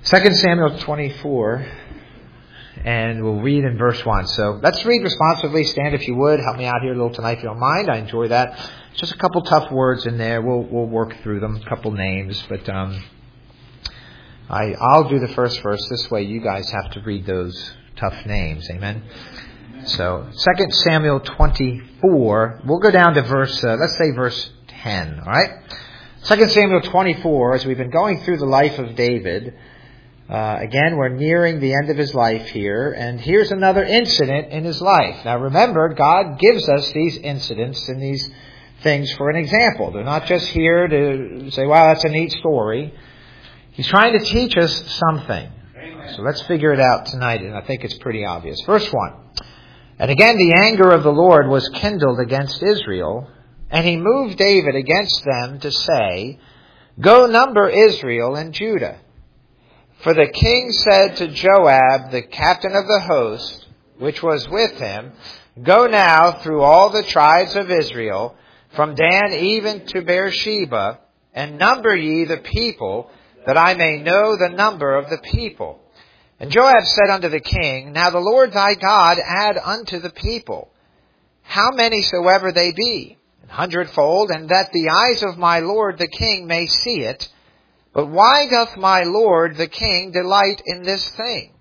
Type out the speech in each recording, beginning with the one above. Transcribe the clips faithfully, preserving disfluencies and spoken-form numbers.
Second Samuel twenty-four, and we'll read in verse one. So let's read responsively. Stand if you would. Help me out here a little tonight if you don't mind. I enjoy that. Just a couple tough words in there. We'll we'll work through them. A couple names, but um, I I'll do the first verse. This way, you guys have to read those tough names. Amen. So Second Samuel twenty-four. We'll go down to verse. Uh, let's say verse ten. All right. Second Samuel twenty-four. As we've been going through the life of David. Uh, again, we're nearing the end of his life here, and here's another incident in his life. Now remember, God gives us these incidents and these things for an example. They're not just here to say, wow, that's a neat story. He's trying to teach us something. Amen. So let's figure it out tonight, and I think it's pretty obvious. Verse one. And again, the anger of the Lord was kindled against Israel, and he moved David against them to say, go number Israel and Judah. For the king said to Joab, the captain of the host, which was with him, go now through all the tribes of Israel, from Dan even to Beersheba, and number ye the people, that I may know the number of the people. And Joab said unto the king, now the Lord thy God add unto the people, how many soever they be, an hundredfold, and that the eyes of my lord the king may see it. But why doth my lord the king delight in this thing?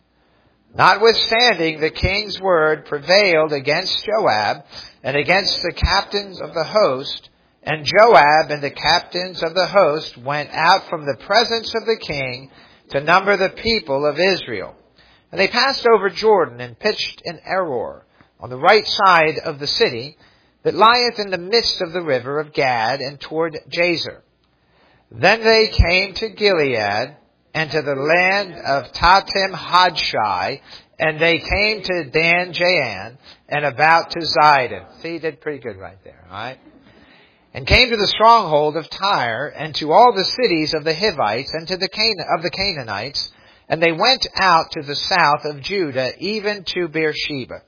Notwithstanding, the king's word prevailed against Joab and against the captains of the host, and Joab and the captains of the host went out from the presence of the king to number the people of Israel. And they passed over Jordan and pitched in Aroer on the right side of the city that lieth in the midst of the river of Gad and toward Jazer. Then they came to Gilead and to the land of Tatim Hadshai, and they came to Dan Jaan and about to Zidon. See, you did pretty good right there, all right? And came to the stronghold of Tyre and to all the cities of the Hivites and to the Can- of the Canaanites, and they went out to the south of Judah, even to Beersheba.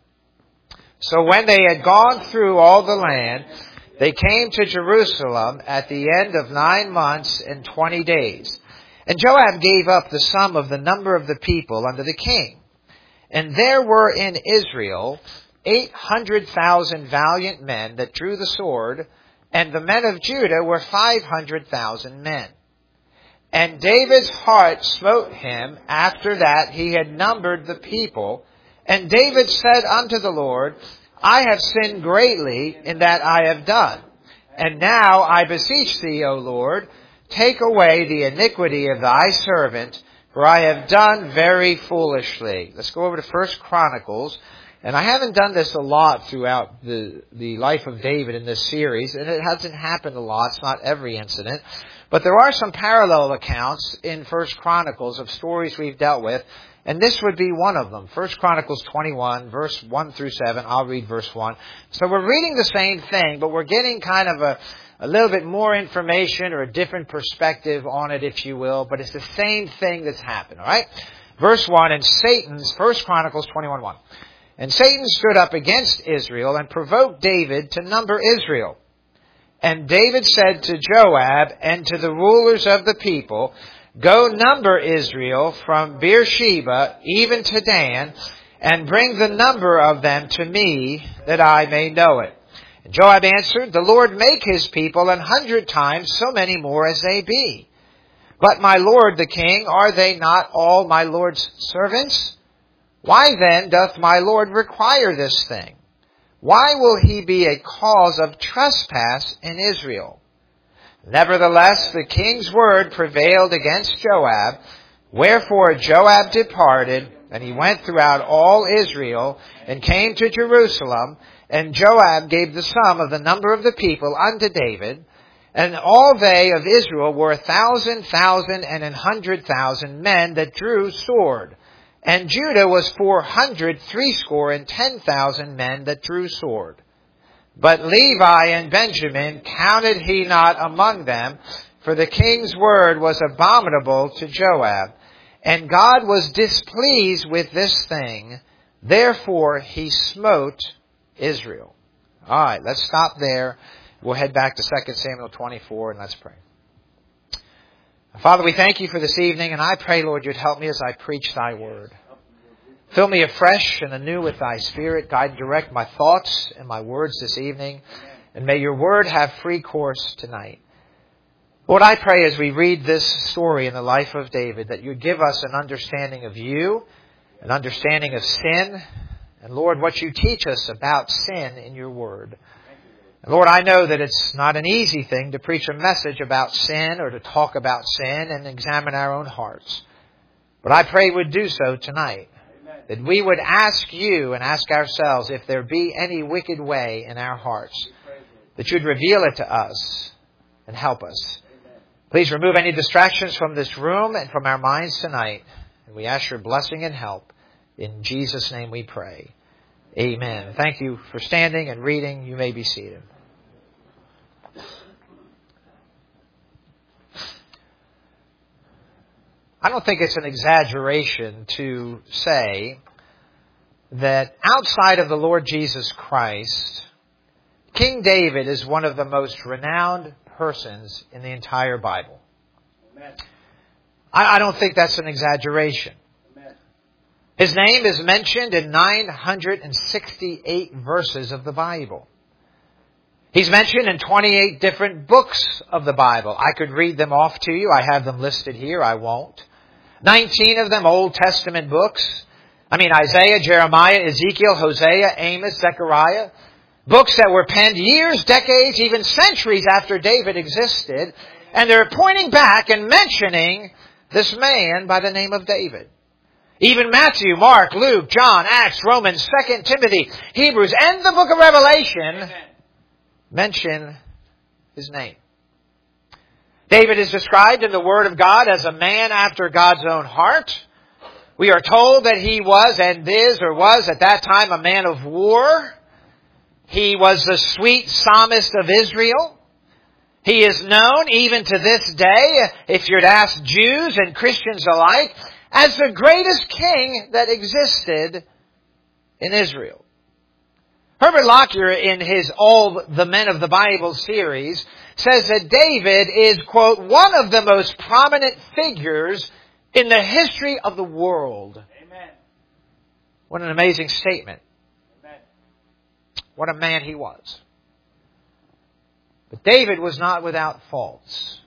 So when they had gone through all the land, they came to Jerusalem at the end of nine months and twenty days. And Joab gave up the sum of the number of the people unto the king. And there were in Israel eight hundred thousand valiant men that drew the sword, and the men of Judah were five hundred thousand men. And David's heart smote him after that he had numbered the people. And David said unto the Lord, I have sinned greatly in that I have done. And now I beseech thee, O Lord, take away the iniquity of thy servant, for I have done very foolishly. Let's go over to First Chronicles. And I haven't done this a lot throughout the, the life of David in this series, and it hasn't happened a lot. It's not every incident. But there are some parallel accounts in First Chronicles of stories we've dealt with. And this would be one of them. First Chronicles twenty-one, verse one through seven. I'll read verse one. So we're reading the same thing, but we're getting kind of a, a little bit more information or a different perspective on it, if you will. But it's the same thing that's happened, all right? Verse one, and Satan's, First Chronicles twenty-one, one. And Satan stood up against Israel and provoked David to number Israel. And David said to Joab and to the rulers of the people, go number Israel from Beersheba even to Dan, and bring the number of them to me, that I may know it. And Joab answered, the Lord make his people an hundred times so many more as they be. But my lord the king, are they not all my lord's servants? Why then doth my lord require this thing? Why will he be a cause of trespass in Israel? Nevertheless, the king's word prevailed against Joab. Wherefore Joab departed, and he went throughout all Israel, and came to Jerusalem. And Joab gave the sum of the number of the people unto David. And all they of Israel were a thousand, thousand, and an hundred thousand men that drew sword. And Judah was four hundred, threescore, and ten thousand men that drew sword. But Levi and Benjamin counted he not among them, for the king's word was abominable to Joab. And God was displeased with this thing. Therefore he smote Israel. All right, let's stop there. We'll head back to Second Samuel twenty-four and let's pray. Father, we thank you for this evening, and I pray, Lord, you'd help me as I preach thy word. Fill me afresh and anew with thy Spirit. Guide and direct my thoughts and my words this evening. And may your word have free course tonight. Lord, I pray as we read this story in the life of David that you'd give us an understanding of you, an understanding of sin, and Lord, what you teach us about sin in your word. And Lord, I know that it's not an easy thing to preach a message about sin or to talk about sin and examine our own hearts. But I pray we'd do so tonight. Amen. That we would ask you and ask ourselves if there be any wicked way in our hearts. That you'd reveal it to us and help us. Amen. Please remove any distractions from this room and from our minds tonight. And we ask your blessing and help. In Jesus' name we pray. Amen. Thank you for standing and reading. You may be seated. I don't think it's an exaggeration to say that outside of the Lord Jesus Christ, King David is one of the most renowned persons in the entire Bible. Amen. I, I don't think that's an exaggeration. His name is mentioned in nine hundred sixty-eight verses of the Bible. He's mentioned in twenty-eight different books of the Bible. I could read them off to you. I have them listed here. I won't. nineteen of them Old Testament books. I mean Isaiah, Jeremiah, Ezekiel, Hosea, Amos, Zechariah. Books that were penned years, decades, even centuries after David existed. And they're pointing back and mentioning this man by the name of David. Even Matthew, Mark, Luke, John, Acts, Romans, Second Timothy, Hebrews, and the book of Revelation Amen. Mention his name. David is described in the Word of God as a man after God's own heart. We are told that he was and is or was at that time a man of war. He was the sweet psalmist of Israel. He is known even to this day, if you'd ask Jews and Christians alike, as the greatest king that existed in Israel. Herbert Lockyer, in his All the Men of the Bible series, says that David is, quote, one of the most prominent figures in the history of the world. Amen. What an amazing statement. Amen. What a man he was. But David was not without faults.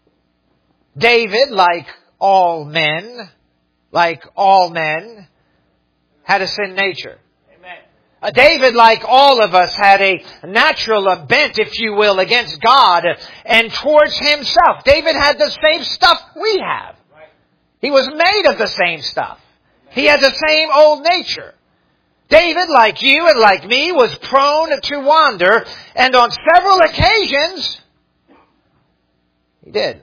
David, like all men, like all men, had a sin nature. Amen. Uh, David, like all of us, had a natural uh, bent, if you will, against God and towards himself. David had the same stuff we have. Right. He was made of the same stuff. Amen. He had the same old nature. David, like you and like me, was prone to wander, and on several occasions, he did.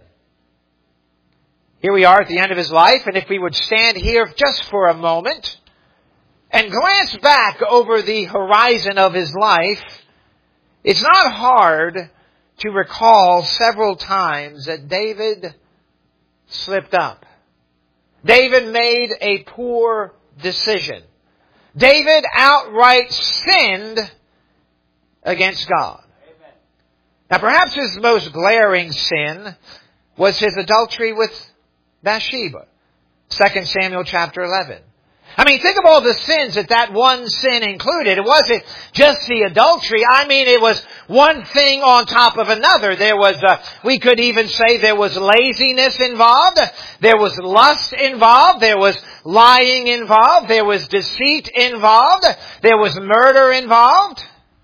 Here we are at the end of his life, and if we would stand here just for a moment and glance back over the horizon of his life, it's not hard to recall several times that David slipped up. David made a poor decision. David outright sinned against God. Amen. Now perhaps his most glaring sin was his adultery with Bathsheba. Second Samuel chapter eleven. I mean, think of all the sins that that one sin included. It wasn't just the adultery. I mean, it was one thing on top of another. There was, uh, we could even say there was laziness involved. There was lust involved. There was lying involved. There was deceit involved. There was murder involved.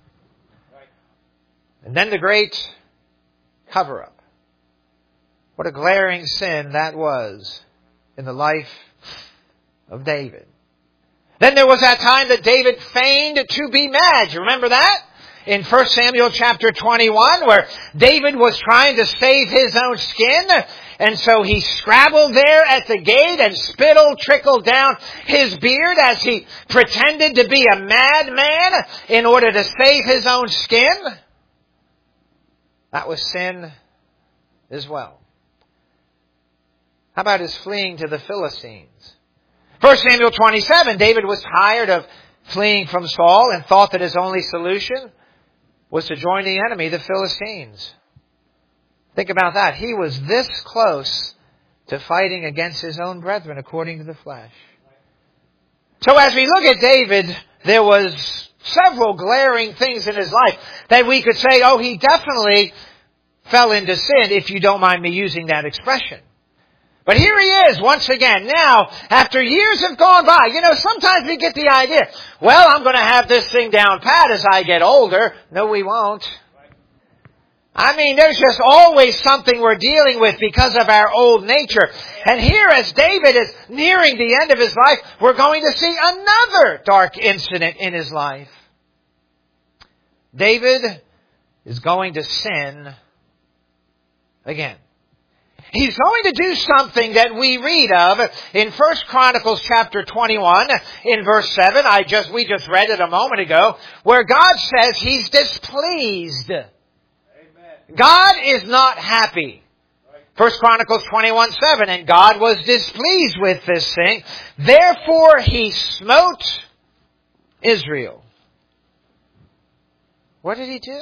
And then the great cover-up. What a glaring sin that was in the life of David. Then there was that time that David feigned to be mad. You remember that? In First Samuel chapter twenty-one, where David was trying to save his own skin. And so he scrabbled there at the gate and spittle trickled down his beard as he pretended to be a madman in order to save his own skin. That was sin as well. How about his fleeing to the Philistines? First Samuel twenty-seven, David was tired of fleeing from Saul and thought that his only solution was to join the enemy, the Philistines. Think about that. He was this close to fighting against his own brethren according to the flesh. So as we look at David, there was several glaring things in his life that we could say, oh, he definitely fell into sin, if you don't mind me using that expression. But here he is once again. Now, after years have gone by, you know, sometimes we get the idea, well, I'm going to have this thing down pat as I get older. No, we won't. I mean, there's just always something we're dealing with because of our old nature. And here, as David is nearing the end of his life, we're going to see another dark incident in his life. David is going to sin again. He's going to do something that we read of in First Chronicles chapter twenty-one in verse seven. I just, we just read it a moment ago, where God says He's displeased. Amen. God is not happy. First Chronicles twenty-one seven, and God was displeased with this thing. Therefore He smote Israel. What did He do?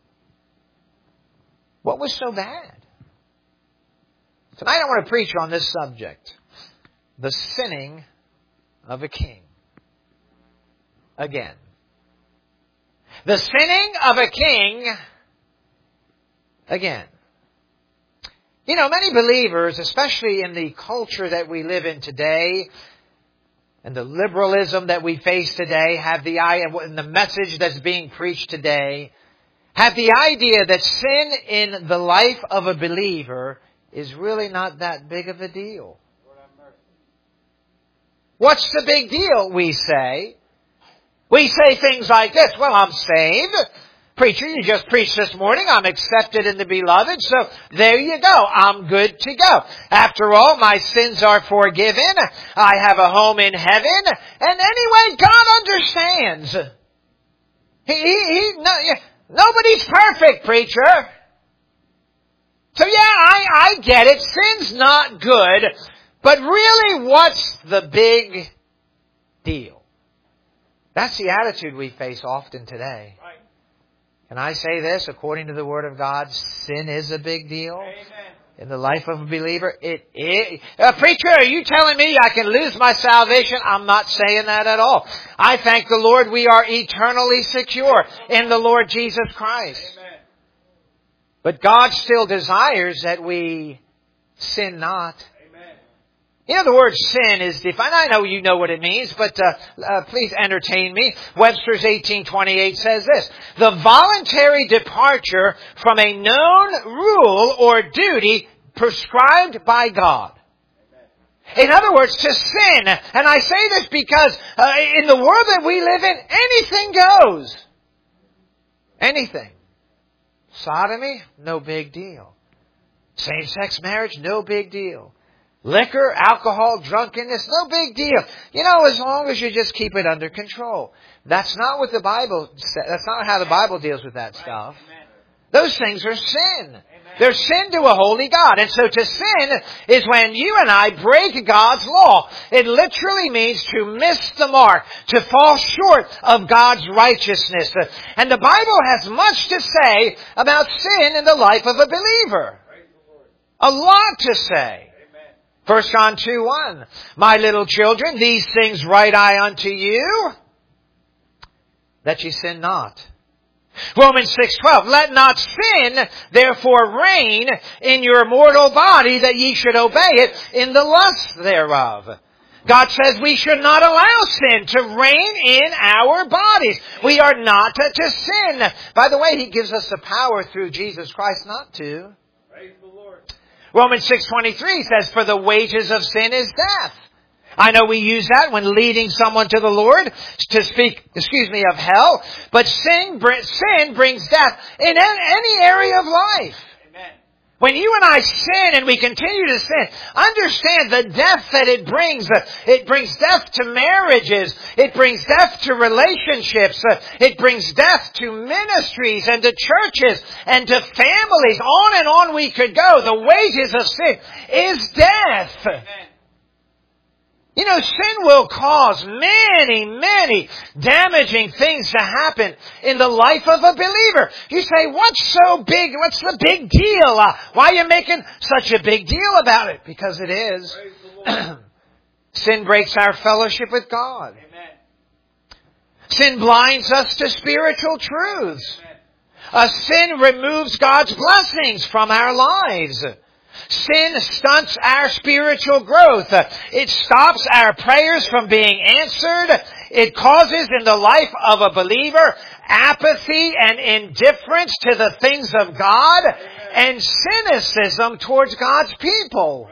What was so bad? Tonight I want to preach on this subject. The sinning of a king. Again. The sinning of a king. Again. You know, many believers, especially in the culture that we live in today, and the liberalism that we face today, have the and the message that's being preached today, have the idea that sin in the life of a believer is really not that big of a deal. What's the big deal, we say? We say things like this, well, I'm saved. Preacher, you just preached this morning, I'm accepted in the beloved, so there you go, I'm good to go. After all, my sins are forgiven, I have a home in heaven, and anyway, God understands. He, he, he no, nobody's perfect, preacher. So yeah, I, I get it. Sin's not good. But really, what's the big deal? That's the attitude we face often today. Right. Can I say this? According to the Word of God, sin is a big deal. Amen. In the life of a believer. It is. Uh, preacher, are you telling me I can lose my salvation? I'm not saying that at all. I thank the Lord we are eternally secure in the Lord Jesus Christ. Amen. But God still desires that we sin not. Amen. You know, the word sin is defined. I know you know what it means, but uh, uh, please entertain me. Webster's eighteen twenty-eight says this: the voluntary departure from a known rule or duty prescribed by God. Amen. In other words, to sin, and I say this because uh, in the world that we live in, anything goes. Anything. Sodomy, no big deal. Same-sex marriage, no big deal. Liquor, alcohol, drunkenness, no big deal. You know, as long as you just keep it under control. That's not what the Bible says. That's not how the Bible deals with that stuff. Those things are sin. They're sin to a holy God. And so to sin is when you and I break God's law. It literally means to miss the mark, to fall short of God's righteousness. And the Bible has much to say about sin in the life of a believer. A lot to say. First John two one, my little children, these things write I unto you, that ye sin not. Romans six twelve, let not sin therefore reign in your mortal body, that ye should obey it in the lust thereof. God says we should not allow sin to reign in our bodies. We are not to, to sin. By the way, He gives us the power through Jesus Christ not to. Praise the Lord. Romans six twenty-three says, for the wages of sin is death. I know we use that when leading someone to the Lord to speak, excuse me, of hell. But sin, sin brings death in any area of life. Amen. When you and I sin and we continue to sin, understand the death that it brings. It brings death to marriages. It brings death to relationships. It brings death to ministries and to churches and to families. On and on we could go. The wages of sin is death. Amen. You know, sin will cause many, many damaging things to happen in the life of a believer. You say, what's so big? What's the big deal? Uh, why are you making such a big deal about it? Because it is. Sin breaks our fellowship with God. Amen. Sin blinds us to spiritual truths. Uh, sin removes God's blessings from our lives. Sin stunts our spiritual growth. It stops our prayers from being answered. It causes in the life of a believer apathy and indifference to the things of God and cynicism towards God's people.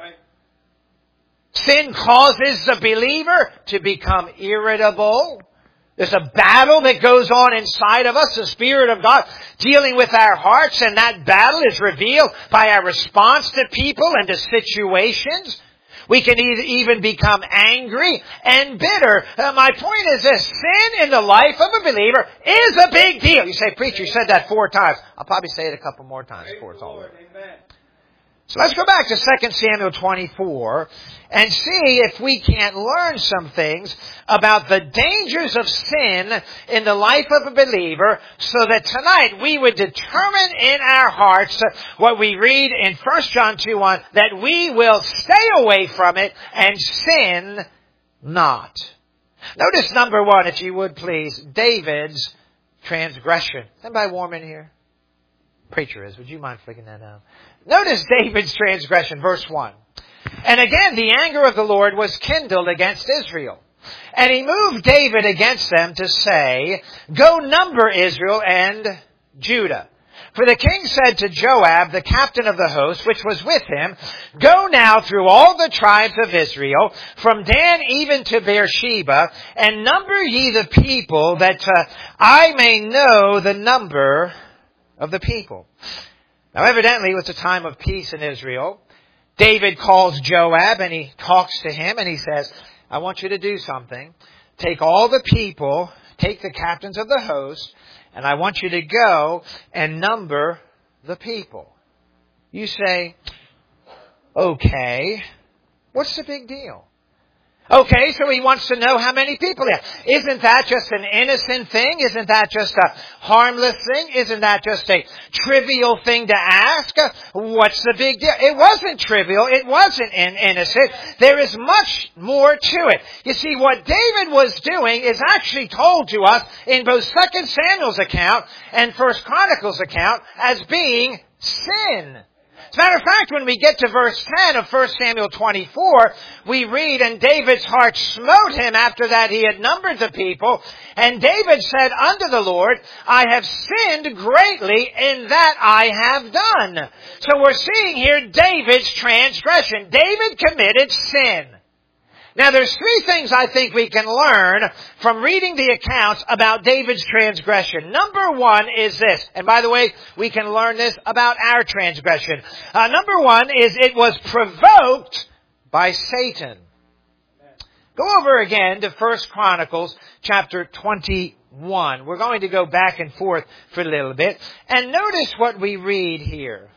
Sin causes the believer to become irritable. There's a battle that goes on inside of us, the Spirit of God dealing with our hearts, and that battle is revealed by our response to people and to situations. We can even become angry and bitter. Uh, my point is this, sin in the life of a believer is a big deal. You say, preacher, you said that four times. I'll probably say it a couple more times before it's all over. Amen. So let's go back to Second Samuel twenty-four and see if we can't learn some things about the dangers of sin in the life of a believer so that tonight we would determine in our hearts what we read in First John two one, that we will stay away from it and sin not. Notice number one, if you would please, David's transgression. Anybody warm in here? Preacher is. Would you mind flicking that out? Notice David's transgression, verse one. And again, the anger of the Lord was kindled against Israel. And he moved David against them to say, go number Israel and Judah. For the king said to Joab, the captain of the host, which was with him, go now through all the tribes of Israel, from Dan even to Beersheba, and number ye the people, that uh, I may know the number of the people. Now evidently it was a time of peace in Israel. David calls Joab and he talks to him and he says, I want you to do something. Take all the people, take the captains of the host, and I want you to go and number the people. You say, okay, what's the big deal? Okay, so he wants to know how many people there. Isn't that just an innocent thing? Isn't that just a harmless thing? Isn't that just a trivial thing to ask? What's the big deal? It wasn't trivial. It wasn't innocent. There is much more to it. You see, what David was doing is actually told to us in both Second Samuel's account and First Chronicles account as being sin. As a matter of fact, when we get to verse ten of First Samuel twenty-four, we read, and David's heart smote him after that he had numbered the people. And David said unto the Lord, I have sinned greatly in that I have done. So we're seeing here David's transgression. David committed sin. Now there's three things I think we can learn from reading the accounts about David's transgression. Number one is this, and by the way, we can learn this about our transgression. Uh, number one is it was provoked by Satan. Go over again to First Chronicles chapter twenty-one. We're going to go back and forth for a little bit. And notice what we read here.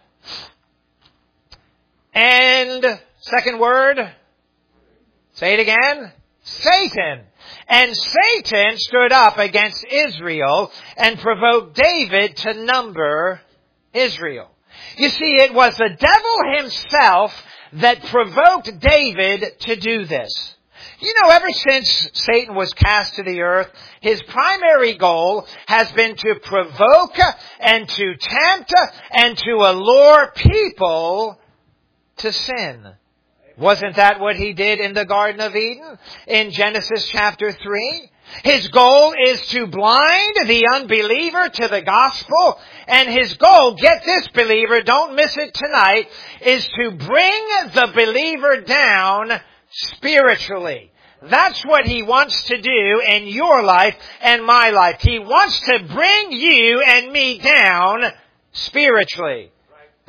And, second word, say it again. Satan. And Satan stood up against Israel and provoked David to number Israel. You see, it was the devil himself that provoked David to do this. You know, ever since Satan was cast to the earth, his primary goal has been to provoke and to tempt and to allure people to sin. Wasn't that what he did in the Garden of Eden in Genesis chapter three? His goal is to blind the unbeliever to the gospel. And his goal, get this believer, don't miss it tonight, is to bring the believer down spiritually. That's what he wants to do in your life and my life. He wants to bring you and me down spiritually.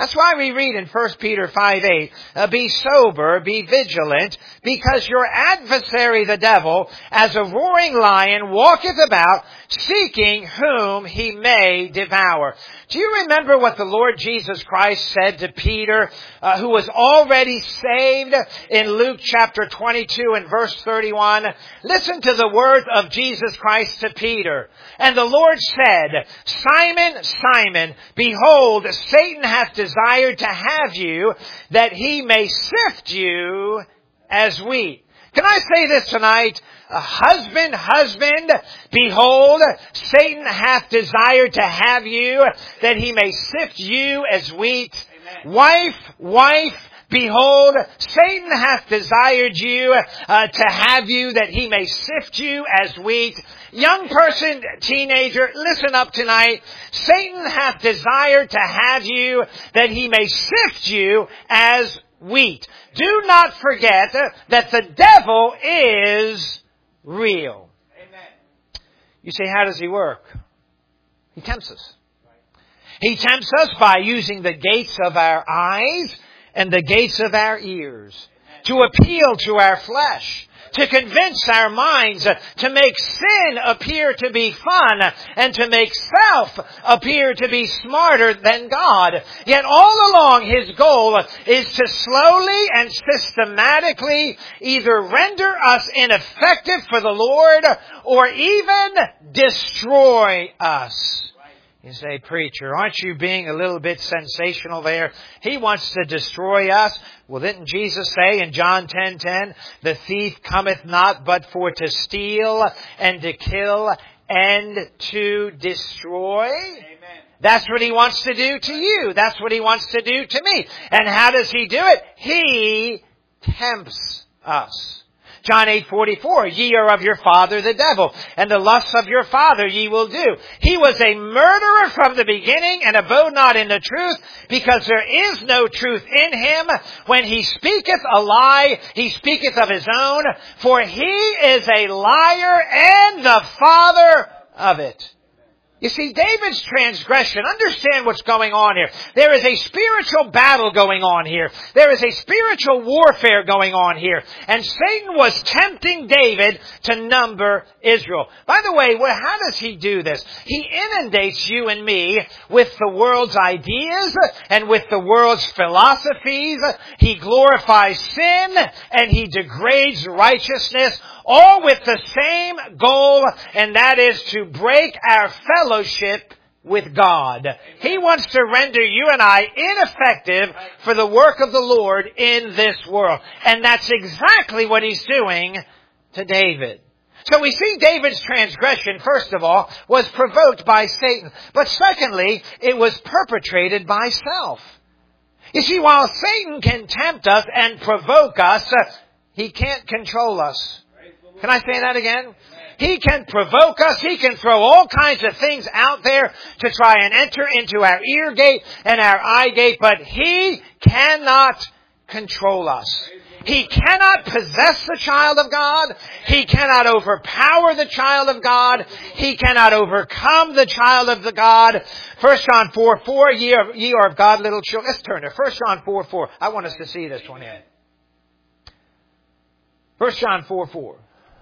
That's why we read in First Peter five eight, uh, be sober, be vigilant, because your adversary the devil, as a roaring lion, walketh about, seeking whom he may devour. Do you remember what the Lord Jesus Christ said to Peter, uh, who was already saved, in Luke chapter twenty-two and verse thirty-one? Listen to the words of Jesus Christ to Peter. And the Lord said, Simon, Simon, behold, Satan hath desired to have you, that he may sift you as wheat. Can I say this tonight? Uh, husband, husband, behold, Satan hath desired to have you, that he may sift you as wheat. Amen. Wife, wife, behold, Satan hath desired you uh, to have you, that he may sift you as wheat. Young person, teenager, listen up tonight. Satan hath desired to have you, that he may sift you as wheat. Do not forget that the devil is real. Amen. You say, how does he work? He tempts us. He tempts us by using the gates of our eyes and the gates of our ears to appeal to our flesh, to convince our minds, to make sin appear to be fun, and to make self appear to be smarter than God. Yet all along his goal is to slowly and systematically either render us ineffective for the Lord or even destroy us. You say, preacher, aren't you being a little bit sensational there? He wants to destroy us. Well, didn't Jesus say in John ten ten, the thief cometh not but for to steal and to kill and to destroy? Amen. That's what he wants to do to you. That's what he wants to do to me. And how does he do it? He tempts us. John eight forty-four, ye are of your father the devil, and the lusts of your father ye will do. He was a murderer from the beginning, and abode not in the truth, because there is no truth in him. When he speaketh a lie, he speaketh of his own, for he is a liar and the father of it. You see, David's transgression, understand what's going on here. There is a spiritual battle going on here. There is a spiritual warfare going on here. And Satan was tempting David to number Israel. By the way, well, how does he do this? He inundates you and me with the world's ideas and with the world's philosophies. He glorifies sin and he degrades righteousness, all with the same goal, and that is to break our fellowship with God. He wants to render you and I ineffective for the work of the Lord in this world. And that's exactly what he's doing to David. So we see David's transgression, first of all, was provoked by Satan. But secondly, it was perpetrated by self. You see, while Satan can tempt us and provoke us, uh, he can't control us. Can I say that again? He can provoke us. He can throw all kinds of things out there to try and enter into our ear gate and our eye gate, but he cannot control us. He cannot possess the child of God. He cannot overpower the child of God. He cannot overcome the child of the God. First John four four, ye are, ye are of God, little children. Let's turn there. First John four four. I want us to see this one here. First John four four.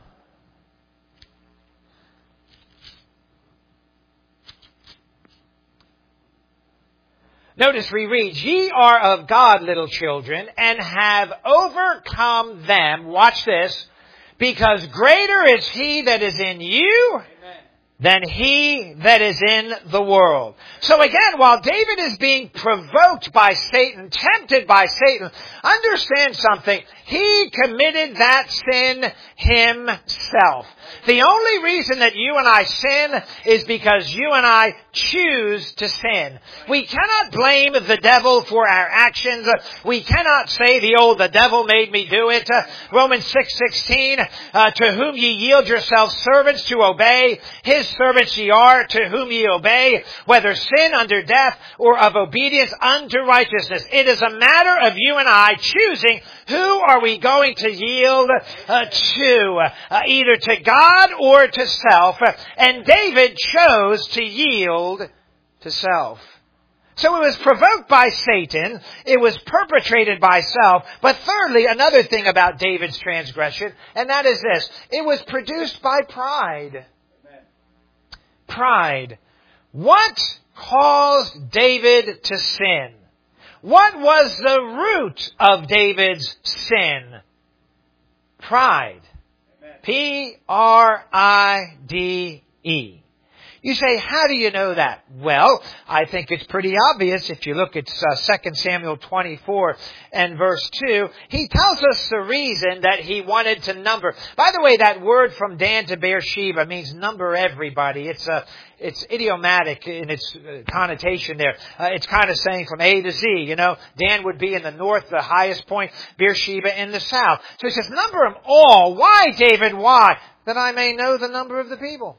Notice we read, ye are of God, little children, and have overcome them. Watch this. Because greater is he that is in you Amen. Than he that is in the world. So again, while David is being provoked by Satan, tempted by Satan, understand something. He committed that sin himself. The only reason that you and I sin is because you and I choose to sin. We cannot blame the devil for our actions. We cannot say the old, the devil made me do it. Uh, Romans six sixteen, uh, to whom ye yield yourselves servants to obey, his servants ye are, to whom ye obey, whether sin unto death or of obedience unto righteousness. It is a matter of you and I choosing who are we going to yield uh, to, uh, either to God or to self. And David chose to yield to self. So it was provoked by Satan. It was perpetrated by self. But thirdly, another thing about David's transgression, and that is this. It was produced by pride. Amen. Pride. What caused David to sin? What was the root of David's sin? Pride. Amen. P R I D E. You say, how do you know that? Well, I think it's pretty obvious if you look at uh, Second Samuel twenty-four and verse two. He tells us the reason that he wanted to number. By the way, that word from Dan to Beersheba means number everybody. It's a, it's idiomatic in its connotation there. Uh, it's kind of saying from A to Z, you know. Dan would be in the north, the highest point. Beersheba in the south. So he says, number them all. Why, David? Why? That I may know the number of the people.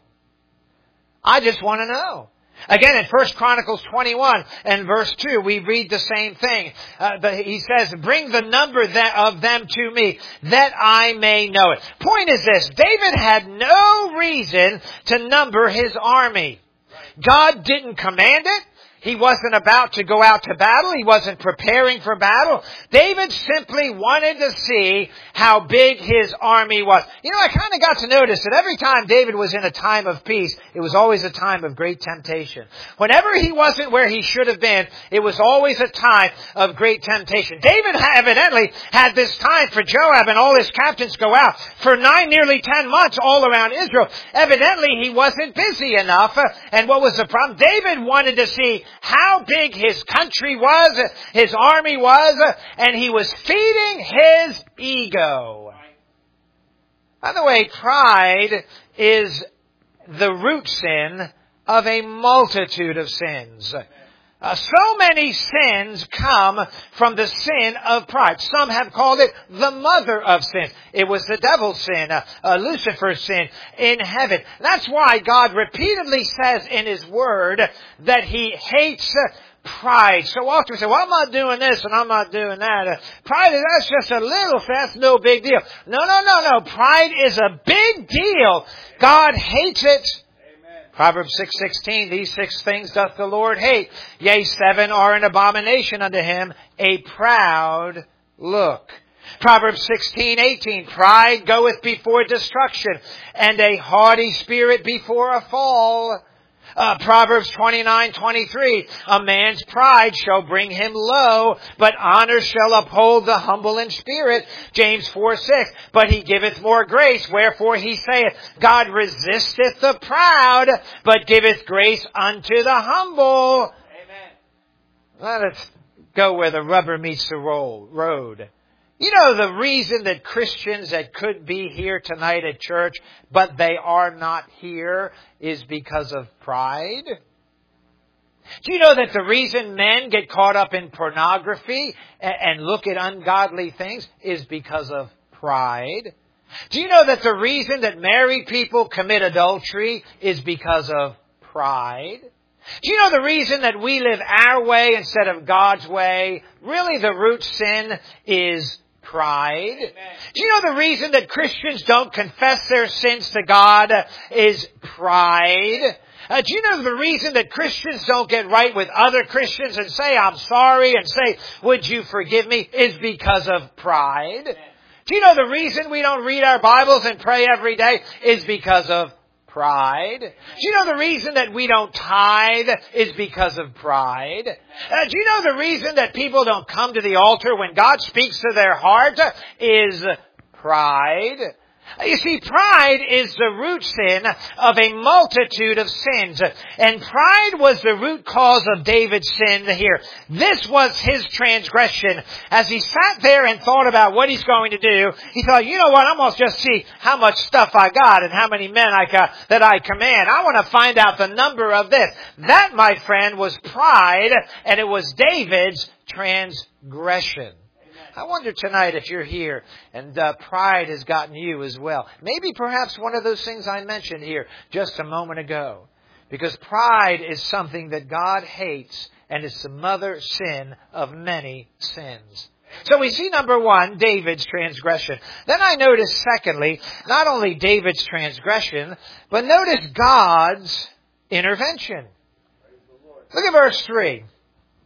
I just want to know. Again, in First Chronicles twenty-one and verse two, we read the same thing. Uh, the, he says, bring the number that, of them to me, that I may know it. Point is this, David had no reason to number his army. God didn't command it. He wasn't about to go out to battle. He wasn't preparing for battle. David simply wanted to see how big his army was. You know, I kind of got to notice that every time David was in a time of peace, it was always a time of great temptation. Whenever he wasn't where he should have been, it was always a time of great temptation. David evidently had this time for Joab and all his captains go out for nine, nearly ten months all around Israel. Evidently, he wasn't busy enough. And what was the problem? David wanted to see how big his country was, his army was, and he was feeding his ego. By the way, pride is the root sin of a multitude of sins. Uh, so many sins come from the sin of pride. Some have called it the mother of sins. It was the devil's sin, uh, uh, Lucifer's sin in heaven. That's why God repeatedly says in His Word that He hates uh, pride. So often we say, well, I'm not doing this and I'm not doing that. Uh, pride, that's just a little, that's no big deal. No, no, no, no. Pride is a big deal. God hates it. Proverbs six sixteen, these six things doth the Lord hate. Yea, seven are an abomination unto Him, a proud look. Proverbs sixteen eighteen, pride goeth before destruction, and a haughty spirit before a fall. Uh, Proverbs twenty-nine twenty-three, a man's pride shall bring him low, but honor shall uphold the humble in spirit. James four six, but He giveth more grace, wherefore He saith, God resisteth the proud, but giveth grace unto the humble. Amen. Let us go where the rubber meets the road. You know the reason that Christians that could be here tonight at church, but they are not here, is because of pride? Do you know that the reason men get caught up in pornography and look at ungodly things is because of pride? Do you know that the reason that married people commit adultery is because of pride? Do you know the reason that we live our way instead of God's way? Really, the root sin is pride. Amen. Do you know the reason that Christians don't confess their sins to God is pride? Uh, do you know the reason that Christians don't get right with other Christians and say, I'm sorry, and say, would you forgive me, is because of pride? Amen. Do you know the reason we don't read our Bibles and pray every day is because of pride? Do you know the reason that we don't tithe is because of pride? Uh, do you know the reason that people don't come to the altar when God speaks to their heart is pride? You see, pride is the root sin of a multitude of sins. And pride was the root cause of David's sin here. This was his transgression. As he sat there and thought about what he's going to do, he thought, you know what, I'm going to just see how much stuff I got and how many men I got that I command. I want to find out the number of this. That, my friend, was pride, and it was David's transgression. I wonder tonight if you're here and uh, pride has gotten you as well. Maybe perhaps one of those things I mentioned here just a moment ago. Because pride is something that God hates, and it's the mother sin of many sins. So we see, number one, David's transgression. Then I notice, secondly, not only David's transgression, but notice God's intervention. Look at verse three.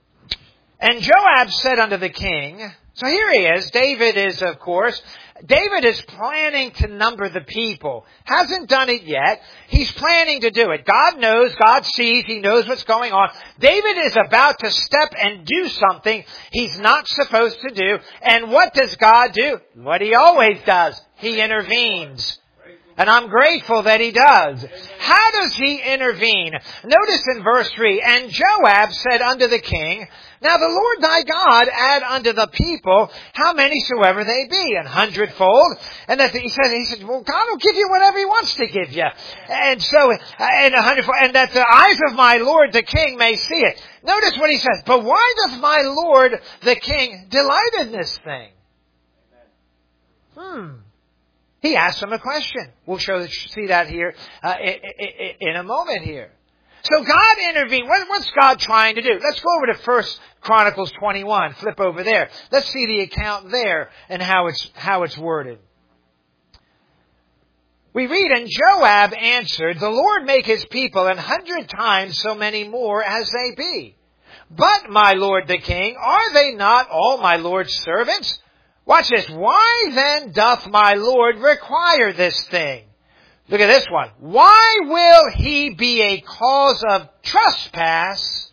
And Joab said unto the king, so here he is. David is, of course, David is planning to number the people. Hasn't done it yet. He's planning to do it. God knows, God sees, He knows what's going on. David is about to step and do something he's not supposed to do. And what does God do? What He always does. He intervenes. And I'm grateful that He does. How does He intervene? Notice in verse three, and Joab said unto the king, now the Lord thy God add unto the people how many soever they be, an hundredfold. And that the, he said, he said, well, God will give you whatever He wants to give you. And so, and a hundredfold, and that the eyes of my Lord the king may see it. Notice what he says, but why doth my Lord the king delight in this thing? Hmm. He asked him a question. We'll show, see that here uh, in a moment here. So God intervened. What's God trying to do? Let's go over to First Chronicles twenty-one. Flip over there. Let's see the account there and how it's how it's worded. We read, and Joab answered, the Lord make His people an hundred times so many more as they be. But, my lord the king, are they not all my lord's servants? Watch this. Why then doth my Lord require this thing? Look at this one. Why will He be a cause of trespass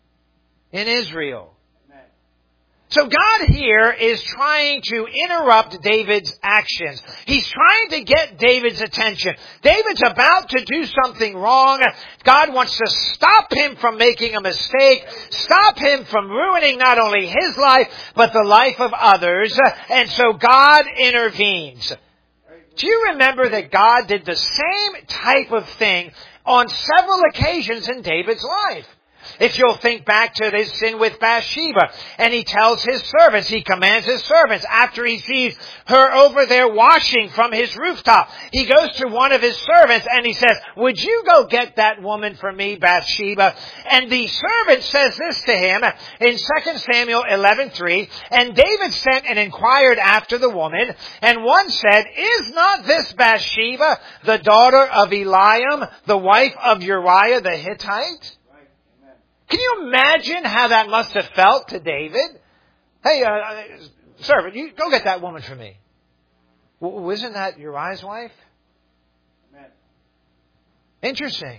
in Israel? Amen. So God here is trying to interrupt David's actions. He's trying to get David's attention. David's about to do something wrong. God wants to stop him from making a mistake, stop him from ruining not only his life, but the life of others. And so God intervenes. Do you remember that God did the same type of thing on several occasions in David's life? If you'll think back to his sin with Bathsheba, and he tells his servants, he commands his servants, after he sees her over there washing from his rooftop, he goes to one of his servants and he says, would you go get that woman for me, Bathsheba? And the servant says this to him in Second Samuel eleven three, and David sent and inquired after the woman, and one said, is not this Bathsheba the daughter of Eliam, the wife of Uriah the Hittite? Can you imagine how that must have felt to David? Hey, uh, servant, you go get that woman for me. Well, isn't that Uriah's wife? Amen. Interesting.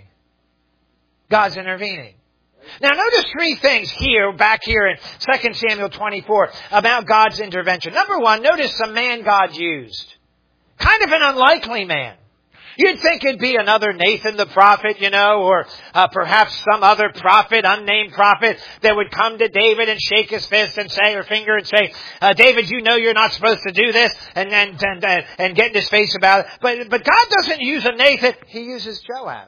God's intervening. Now notice three things here, back here in Second Samuel twenty-four, about God's intervention. Number one, notice the man God used. Kind of an unlikely man. You'd think it'd be another Nathan the prophet, you know, or uh, perhaps some other prophet, unnamed prophet, that would come to David and shake his fist and say, or finger and say, uh, David, you know you're not supposed to do this, and and and, uh, and get in his face about it. But but God doesn't use a Nathan; He uses Joab.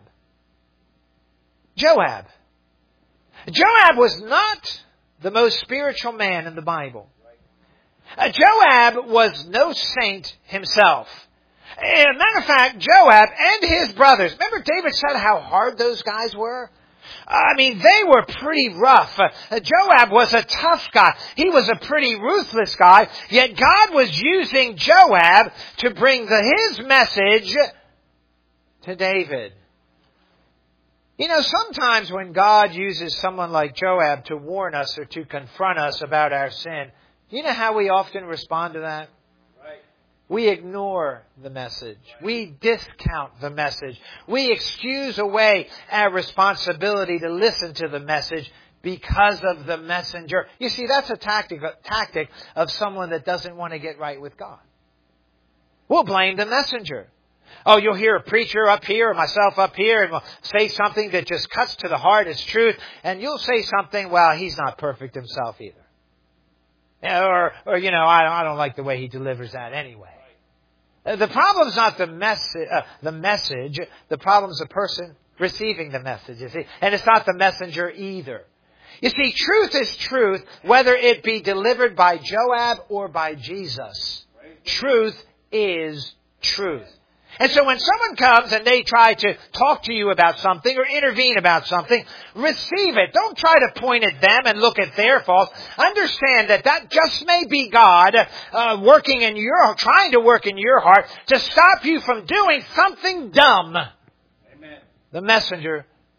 Joab. Joab was not the most spiritual man in the Bible. Uh, Joab was no saint himself. As a matter of fact, Joab and his brothers, remember David said how hard those guys were? I mean, they were pretty rough. Uh, Joab was a tough guy. He was a pretty ruthless guy. Yet God was using Joab to bring the, his message to David. You know, sometimes when God uses someone like Joab to warn us or to confront us about our sin, you know how we often respond to that? We ignore the message. We discount the message. We excuse away our responsibility to listen to the message because of the messenger. You see, that's a tactic, a tactic of someone that doesn't want to get right with God. We'll blame the messenger. Oh, you'll hear a preacher up here or myself up here and we'll say something that just cuts to the heart as truth. And you'll say something, well, he's not perfect himself either. Or, or you know, I, I don't like the way he delivers that anyway. The problem's not the, mess- uh, the message. The problem's the person receiving the message, you see. And it's not the messenger either. You see, truth is truth, whether it be delivered by Joab or by Jesus. Truth is truth. And so when someone comes and they try to talk to you about something or intervene about something, receive it. Don't try to point at them and look at their faults. Understand that that just may be God uh, working in your, trying to work in your heart to stop you from doing something dumb. Amen. The messenger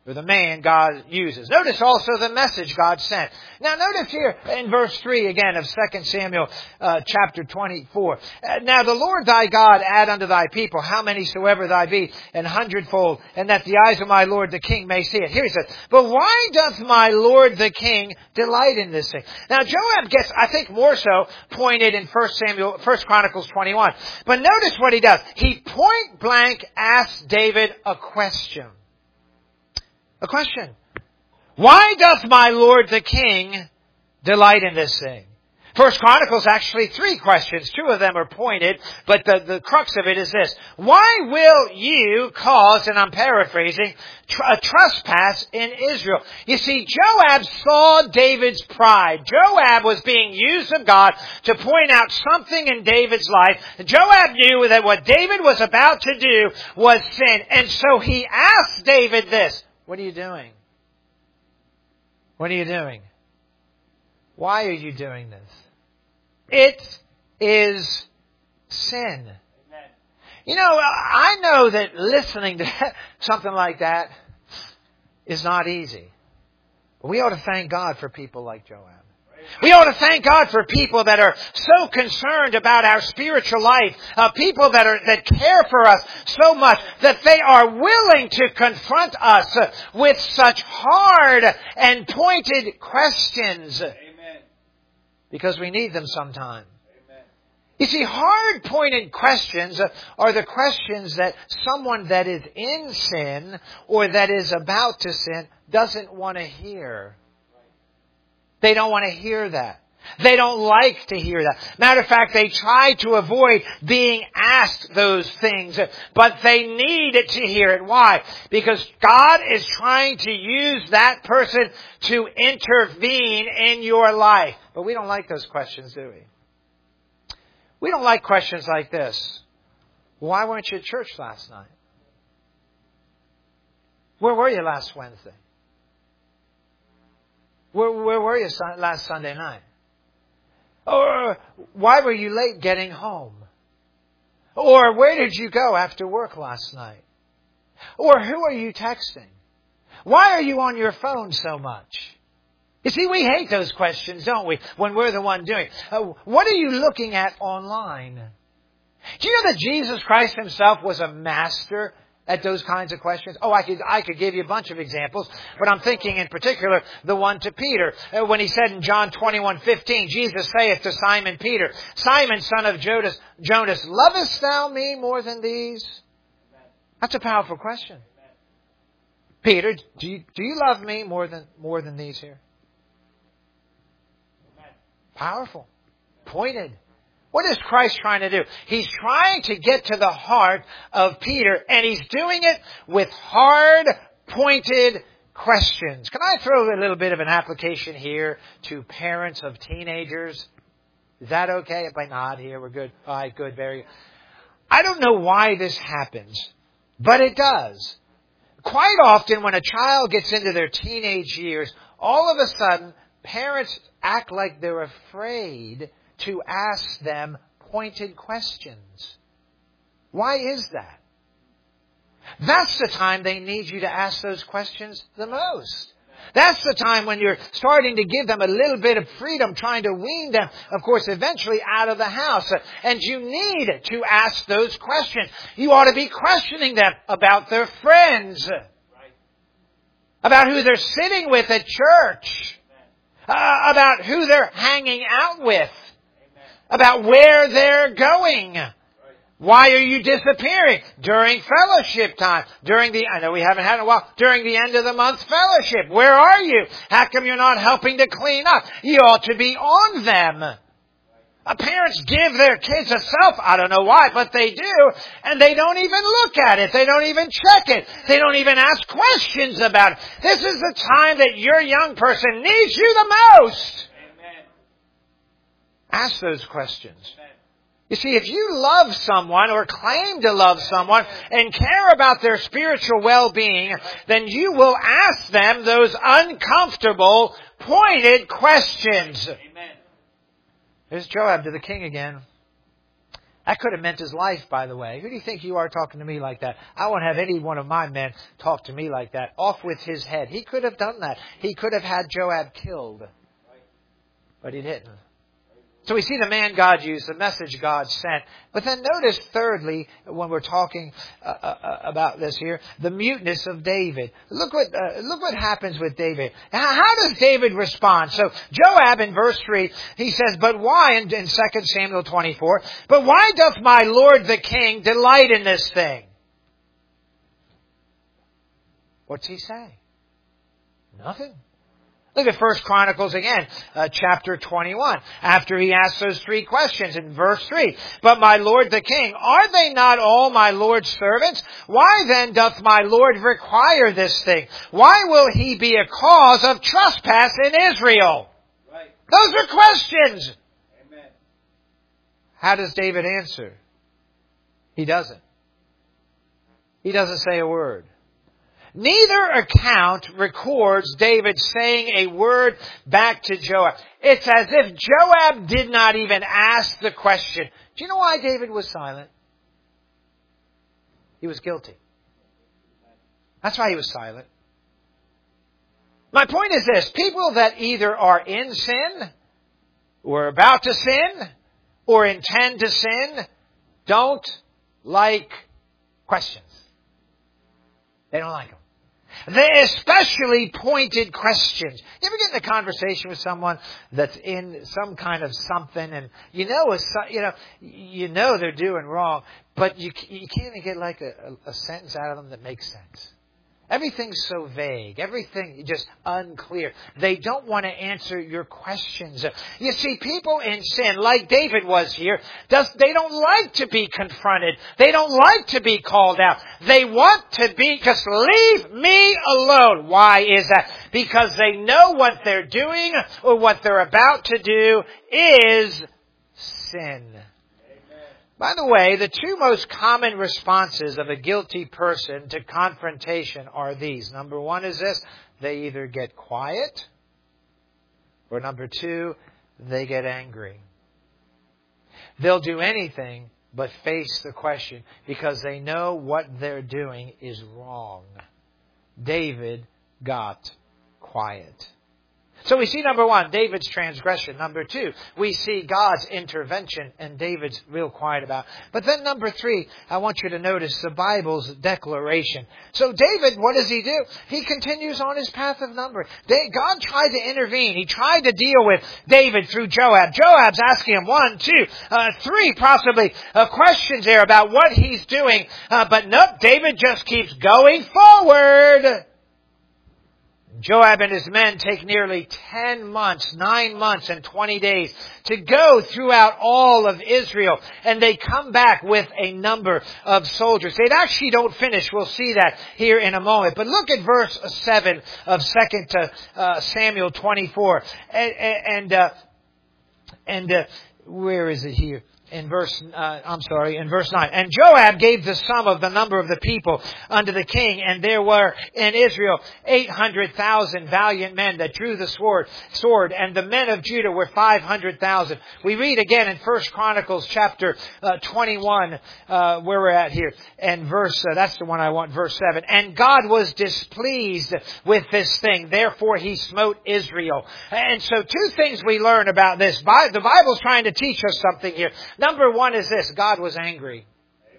or the man God uses. Notice also the message God sent. Now notice here in verse three again of Second Samuel uh, chapter twenty-four. Uh, now the Lord thy God add unto thy people how many soever thy be, an hundredfold, and that the eyes of my Lord the king may see it. Here he says, but why doth my Lord the king delight in this thing? Now Joab gets, I think, more so pointed in First Samuel, First Chronicles twenty-one. But notice what he does. He point blank asks David a question. A question. Why doth my Lord the king delight in this thing? First Chronicles actually three questions. Two of them are pointed, but the, the crux of it is this. Why will you cause, and I'm paraphrasing, tr- a trespass in Israel? You see, Joab saw David's pride. Joab was being used of God to point out something in David's life. Joab knew that what David was about to do was sin. And so he asked David this. What are you doing? What are you doing? Why are you doing this? It is sin. Amen. You know, I know that listening to something like that is not easy. But we ought to thank God for people like Joab. We ought to thank God for people that are so concerned about our spiritual life, uh, people that are that care for us so much that they are willing to confront us uh, with such hard and pointed questions. Amen. Because we need them sometime. Amen. You see, hard pointed questions uh, are the questions that someone that is in sin or that is about to sin doesn't want to hear. They don't want to hear that. They don't like to hear that. Matter of fact, they try to avoid being asked those things, but they need to hear it. Why? Because God is trying to use that person to intervene in your life. But we don't like those questions, do we? We don't like questions like this. Why weren't you at church last night? Where were you last Wednesday? Where, where were you last Sunday night? Or why were you late getting home? Or where did you go after work last night? Or who are you texting? Why are you on your phone so much? You see, we hate those questions, don't we, when we're the one doing it. Uh, what are you looking at online? Do you know that Jesus Christ himself was a master at those kinds of questions? Oh, I could I could give you a bunch of examples, but I'm thinking in particular the one to Peter. Uh, when he said in John twenty-one fifteen, Jesus saith to Simon Peter, Simon, son of Jonas, Jonas, lovest thou me more than these? That's a powerful question. Peter, do you, do you love me more than more than these here? Powerful. Pointed. What is Christ trying to do? He's trying to get to the heart of Peter, and he's doing it with hard, pointed questions. Can I throw a little bit of an application here to parents of teenagers? Is that okay? If I nod here, we're good. All right, good, very good. I don't know why this happens, but it does. Quite often when a child gets into their teenage years, all of a sudden, parents act like they're afraid to ask them pointed questions. Why is that? That's the time they need you to ask those questions the most. That's the time when you're starting to give them a little bit of freedom, trying to wean them, of course, eventually out of the house. And you need to ask those questions. You ought to be questioning them about their friends, about who they're sitting with at church, uh, about who they're hanging out with, about where they're going. Why are you disappearing? During fellowship time. During the, I know we haven't had it in a while, during the end of the month fellowship. Where are you? How come you're not helping to clean up? You ought to be on them. Uh, parents give their kids a cell phone. I don't know why, but they do. And they don't even look at it. They don't even check it. They don't even ask questions about it. This is the time that your young person needs you the most. Amen. Ask those questions. Amen. You see, if you love someone or claim to love someone and care about their spiritual well-being, then you will ask them those uncomfortable, pointed questions. Amen. Here's Joab to the king again. That could have meant his life, by the way. Who do you think you are talking to me like that? I won't have any one of my men talk to me like that. Off with his head. He could have done that. He could have had Joab killed. But he didn't. So we see the man God used, the message God sent. But then notice, thirdly, when we're talking uh, uh, about this here, the muteness of David. Look what uh, look what happens with David. How, how does David respond? So Joab in verse three, he says, "But why," in, in Second Samuel twenty-four, "but why doth my lord the king delight in this thing?" What's he say? Nothing. Look at First Chronicles again, uh, chapter twenty-one. After he asks those three questions in verse three. "But my lord the king, are they not all my lord's servants? Why then doth my lord require this thing? Why will he be a cause of trespass in Israel?" Right. Those are questions. Amen. How does David answer? He doesn't. He doesn't say a word. Neither account records David saying a word back to Joab. It's as if Joab did not even ask the question. Do you know why David was silent? He was guilty. That's why he was silent. My point is this. People that either are in sin, or about to sin, or intend to sin, don't like questions. They don't like them. They especially pointed questions. You ever get in a conversation with someone that's in some kind of something, and you know, you know, you know they're doing wrong, but you you can't even get like a, a sentence out of them that makes sense. Everything's so vague. Everything just unclear. They don't want to answer your questions. You see, people in sin, like David was here, does, they don't like to be confronted. They don't like to be called out. They want to be, just leave me alone. Why is that? Because they know what they're doing or what they're about to do is sin. By the way, the two most common responses of a guilty person to confrontation are these. Number one is this: they either get quiet, or number two, they get angry. They'll do anything but face the question because they know what they're doing is wrong. David got quiet. So we see, number one, David's transgression. Number two, we see God's intervention, and David's real quiet about. But then number three, I want you to notice the Bible's declaration. So David, what does he do? He continues on his path of numbering. God tried to intervene. He tried to deal with David through Joab. Joab's asking him one, two, uh, three possibly uh, questions there about what he's doing. Uh, but nope, David just keeps going forward. Joab and his men take nearly ten months, nine months and twenty days to go throughout all of Israel. And they come back with a number of soldiers. They actually don't finish. We'll see that here in a moment. But look at verse seven of Second Samuel twenty-four. And, and, uh, and uh, where is it here? In verse, uh, I'm sorry, in verse nine. "And Joab gave the sum of the number of the people unto the king, and there were in Israel eight hundred thousand valiant men that drew the sword, sword, and the men of Judah were five hundred thousand. We read again in First Chronicles chapter uh, twenty-one, uh, where we're at here, and verse, uh, that's the one I want, verse seven. "And God was displeased with this thing, therefore he smote Israel." And so two things we learn about this. The Bible's trying to teach us something here. Number one is this: God was angry.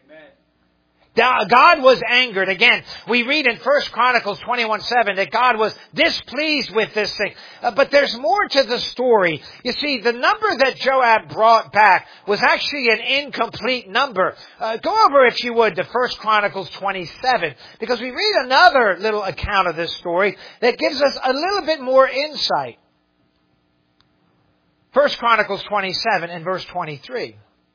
Amen. God was angered. Again, we read in First Chronicles twenty-one seven that God was displeased with this thing. Uh, but there's more to the story. You see, the number that Joab brought back was actually an incomplete number. Uh, go over, if you would, to First Chronicles twenty-seven, because we read another little account of this story that gives us a little bit more insight. First Chronicles twenty-seven and verse twenty-three.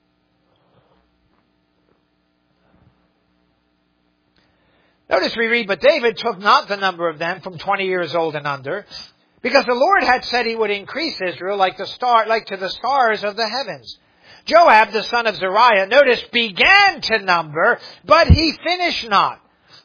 Notice we read, "But David took not the number of them from twenty years old and under, because the Lord had said he would increase Israel like the star, like to the stars of the heavens. Joab, the son of Zeruiah," notice, "began to number, but he finished not.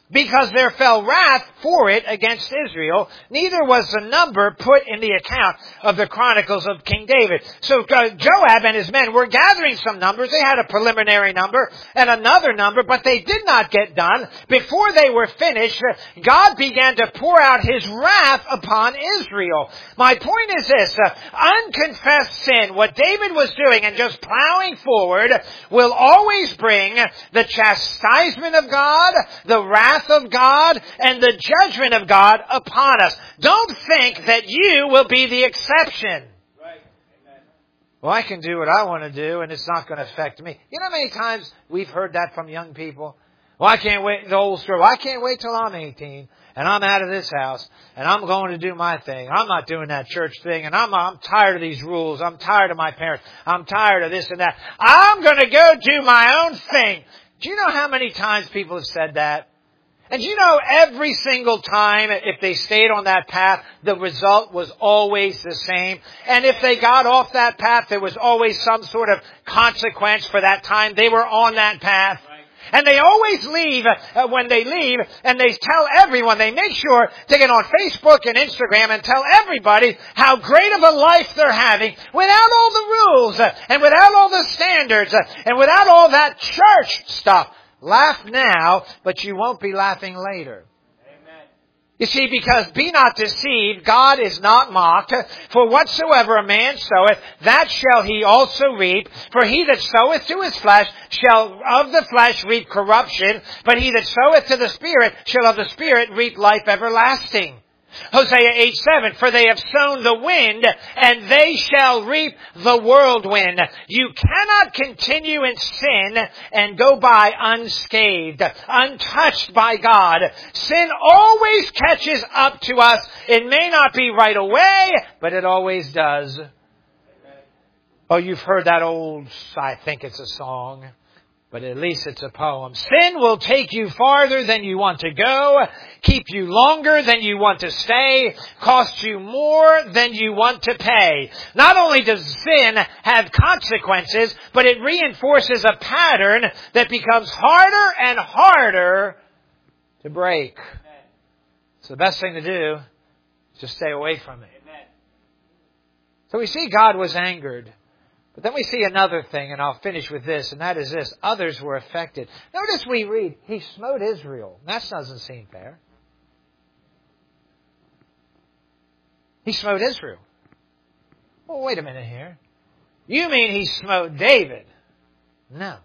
because there fell wrath for it against Israel, neither was the number put in the account of the Chronicles of King David. So uh, Joab and his men were gathering some numbers. They had a preliminary number and another number, but they did not get done. Before they were finished, God began to pour out His wrath upon Israel. My point is this, uh, unconfessed sin, what David was doing and just plowing forward, will always bring the chastisement of God, the wrath of God, and the judgment of God upon us. Don't think that you will be the exception. Right. Amen. Well, I can do what I want to do, and it's not going to affect me. You know how many times we've heard that from young people? Well, I can't wait, the old story, well, I can't wait till I'm eighteen, and I'm out of this house, and I'm going to do my thing. I'm not doing that church thing, and I'm, I'm tired of these rules. I'm tired of my parents. I'm tired of this and that. I'm going to go do my own thing. Do you know how many times people have said that? And you know, every single time, if they stayed on that path, the result was always the same. And if they got off that path, there was always some sort of consequence for that time they were on that path. Right. And they always leave, uh, when they leave, and they tell everyone, they make sure to get on Facebook and Instagram and tell everybody how great of a life they're having without all the rules, uh, and without all the standards, uh, and without all that church stuff. Laugh now, but you won't be laughing later. Amen. You see, because be not deceived, God is not mocked. For whatsoever a man soweth, that shall he also reap. For he that soweth to his flesh shall of the flesh reap corruption, but he that soweth to the Spirit shall of the Spirit reap life everlasting. Hosea eight seven, for they have sown the wind, and they shall reap the whirlwind. You cannot continue in sin and go by unscathed, untouched by God. Sin always catches up to us. It may not be right away, but it always does. Oh, you've heard that old, I think it's a song, but at least it's a poem. Sin will take you farther than you want to go, keep you longer than you want to stay, cost you more than you want to pay. Not only does sin have consequences, but it reinforces a pattern that becomes harder and harder to break. So the best thing to do is just stay away from it. So we see God was angered. But then we see another thing, and I'll finish with this, and that is this. Others were affected. Notice we read, He smote Israel. That doesn't seem fair. He smote Israel. Well, wait a minute here. You mean He smote David? No.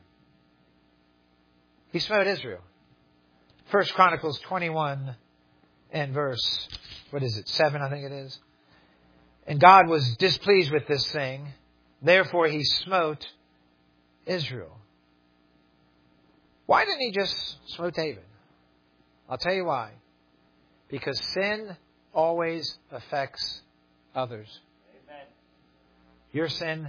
He smote Israel. First Chronicles twenty-one and verse, what is it, seven I think it is. And God was displeased with this thing. Therefore, He smote Israel. Why didn't He just smote David? I'll tell you why. Because sin always affects others. Amen. Your sin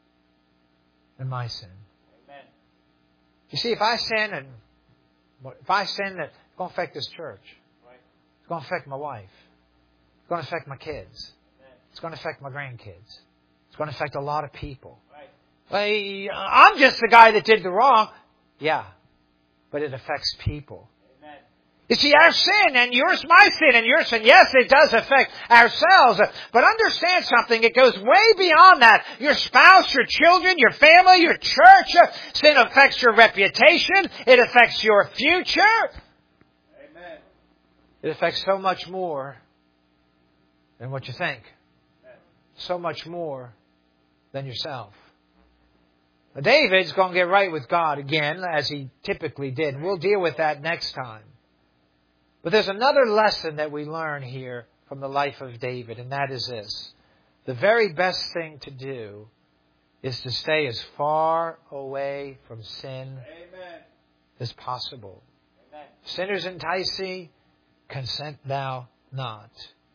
and my sin. Amen. You see, if I sin and if I sin, it's going to affect this church. Right. It's going to affect my wife. It's going to affect my kids. Amen. It's going to affect my grandkids. It's going to affect a lot of people. Right. Well, I'm just the guy that did the wrong. Yeah, but it affects people. Amen. You see, our sin and yours, my sin and your sin, yes, it does affect ourselves. But understand something, it goes way beyond that. Your spouse, your children, your family, your church. Sin affects your reputation. It affects your future. Amen. It affects so much more than what you think. Amen. So much more than yourself. Now, David's going to get right with God again, as he typically did. We'll deal with that next time. But there's another lesson that we learn here from the life of David, and that is this. The very best thing to do is to stay as far away from sin Amen. as possible. Amen. Sinners entice thee, consent thou not.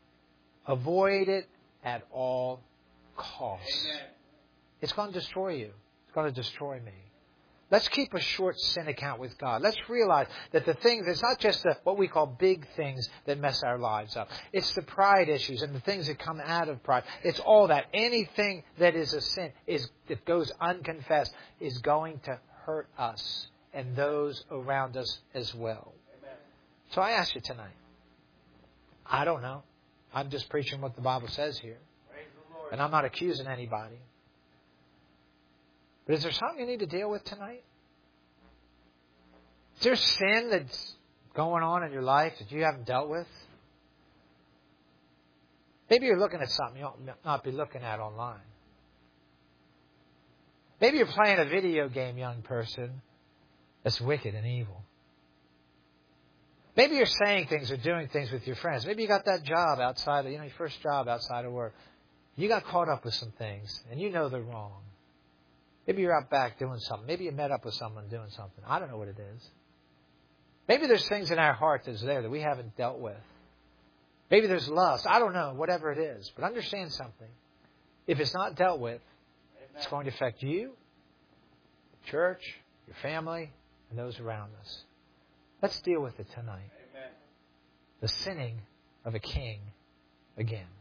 Avoid it at all costs. Amen. It's going to destroy you. It's going to destroy me. Let's keep a short sin account with God. Let's realize that the things, it's not just the, what we call big things that mess our lives up. It's the pride issues and the things that come out of pride. It's all that. Anything that is a sin, is that goes unconfessed, is going to hurt us and those around us as well. Amen. So I ask you tonight. I don't know. I'm just preaching what the Bible says here. Praise the Lord. And I'm not accusing anybody. But is there something you need to deal with tonight? Is there sin that's going on in your life that you haven't dealt with? Maybe you're looking at something you ought not be looking at online. Maybe you're playing a video game, young person, that's wicked and evil. Maybe you're saying things or doing things with your friends. Maybe you got that job outside of, you know, your first job outside of work. You got caught up with some things, and you know they're wrong. Maybe you're out back doing something. Maybe you met up with someone doing something. I don't know what it is. Maybe there's things in our heart that's there that we haven't dealt with. Maybe there's lust. I don't know, whatever it is. But understand something. If it's not dealt with, Amen. it's going to affect you, the church, your family, and those around us. Let's deal with it tonight. Amen. The sinning of a king again.